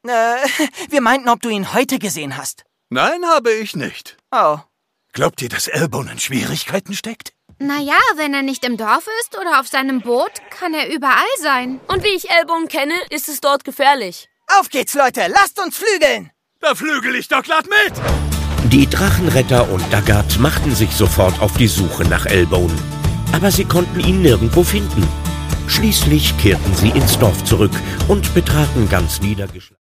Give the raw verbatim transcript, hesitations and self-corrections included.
Äh, wir meinten, ob du ihn heute gesehen hast. Nein, habe ich nicht. Oh. Glaubt ihr, dass Elbone in Schwierigkeiten steckt? Naja, wenn er nicht im Dorf ist oder auf seinem Boot, kann er überall sein. Und wie ich Elbone kenne, ist es dort gefährlich. Auf geht's, Leute! Lasst uns flügeln! Da flügel ich doch glatt mit! Die Drachenretter und Daggert machten sich sofort auf die Suche nach Elbone. Aber sie konnten ihn nirgendwo finden. Schließlich kehrten sie ins Dorf zurück und betraten ganz niedergeschlagen.